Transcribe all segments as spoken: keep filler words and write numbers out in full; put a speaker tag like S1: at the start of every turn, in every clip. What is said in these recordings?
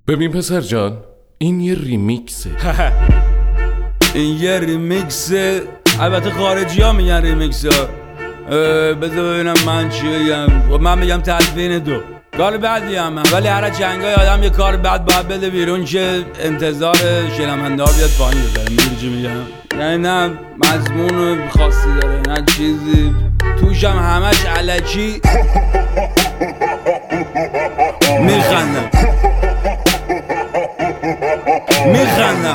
S1: ببین پسر جان، این یه ریمیکسه.
S2: این یه ریمیکسه. البته خارجی ها میگن ریمیکس ها. بذار ببینم من چی بگم. من میگم تدوین دو کار بدی هم من. ولی هر جنگای آدم یه کار بد باید بده بیرون که انتظار شنونده ها بیاد پایین بذاره. میدونی چی میگم؟ یعنی نه مضمون خاصی داره نه چیزی توش هم همش الکی میخندم میخندم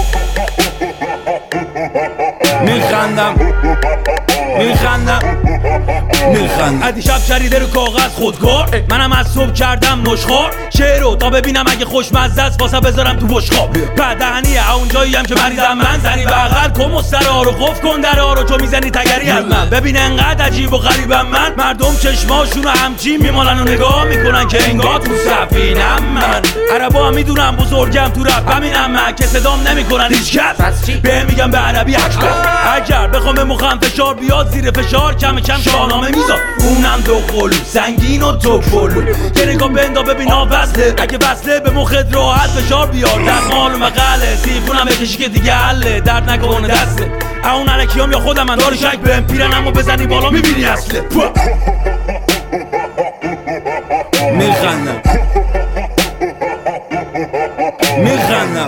S2: میخندم میخندم میخندم
S3: ادی شب چریده رو کاغذ خودکار. منم از صبح کردم نشخوار شعر رو تا ببینم اگه خوشمزه است واسه بذارم تو بشقاب. بدهنیه اونجایی هم که مریضم من زنی بغل کن مسترها رو قفل کن درها رو چون میزنی تگری از من. ببین انقدر عجیب و غریبم من. مردم چشماشونو همچین میمالن و نگاه میکنن که انگار تو سفینم من. عربا هم میدونم بزرگم تو رپ همینم من که صدام نمیکنن هیچ کس. به میگم به عربی اکبر. اگر بخوام به مخم فشار بیاد زیر فشار کم کم شاهنامه میذار. اونم دو قلو سنگین و تو پلو که نگاه بندا ببین ها وصله. اگه وصله به مخت راحت فشار بیار. در مال و مقاله سیفونم بکشی که دیگه حله. درد نکنه دسته اون علکیام یا خودم من داری شک بهم پیرن اما بزنی بالا میبینی اصله.
S2: میخندم میخندم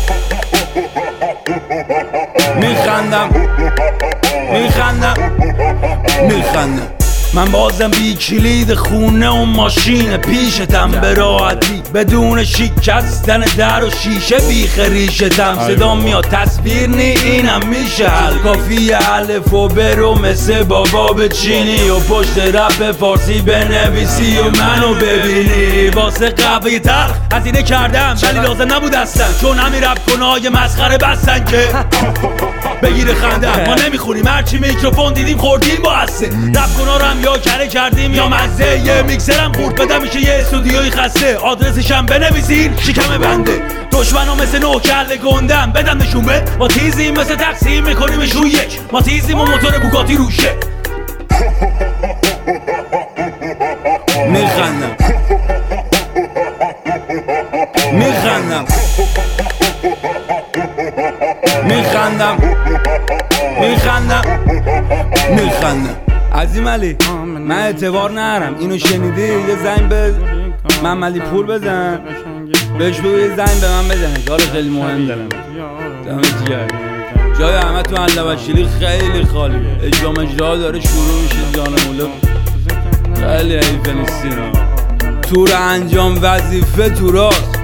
S2: میخندم میخندم میخندم
S3: من بازم بی کلید خونه و ماشین پیشتم به راحتی بدون شکستن در و شیشه بیخ ریشتم. صدا میاد تصویر نی اینم میشه حل. کافی الف و برو مثل بابا بچینی و پشت رپ فارسی بنویسی و منو ببینی. واسه قهوه تلخ هزینه کردم ولی لازم نبود اصلا چون همین رپ کنای مسخره بستن که بگیره خنده. ما نمیخونیم هرچی میکروفون دیدیم خوردیم با هسته. رپ کنا رو هم یا کره کردیم یا مزه. یه میکسرم خورد بدم میشه یه استودیوی خسته. آدرسشم بنویسین شکم بنده. دشمنو مثل نوکل گندم بدم نشون به. ما تیزیم مثل تقسیم میکنیمشون یک. ما تیزیم و موتور بوگاتی روشه.
S2: میخندم میخندم میخندم میخندم میخندم عظیم علی من اعتبار نرم. اینو شنیدی یه زنگ به محمد علی پور بزن بهش بگو یه زنگ به من بزنه کار خیلی مهم دارم. دمت گرم. جای همه تو علوشیلی خیلی خالیه. اجرام اجرا داره شروع میشه. جانموله خیلی حیفه نیستین. تور انجام وظیفه تو راست